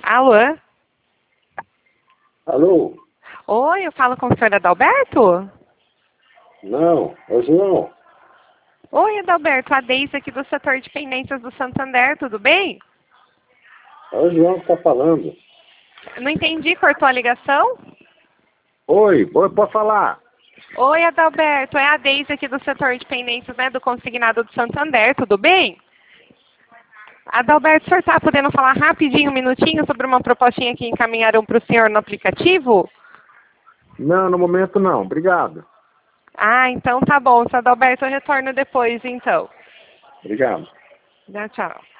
Alô? Alô? Oi, eu falo com o senhor Adalberto? Não, é o João. Oi, Adalberto, a Deise aqui do setor de pendências do Santander, tudo bem? É o João que está falando. Não entendi, cortou a ligação? Oi, pode falar. Oi, Adalberto, é a Deise aqui do setor de pendências, né, do consignado do Santander, tudo bem? Adalberto, o senhor está podendo falar rapidinho, um minutinho, sobre uma propostinha que encaminharam para o senhor no aplicativo? Não, no momento não. Obrigado. Ah, então tá bom, seu Adalberto, eu retorno depois, então. Obrigado. Tchau.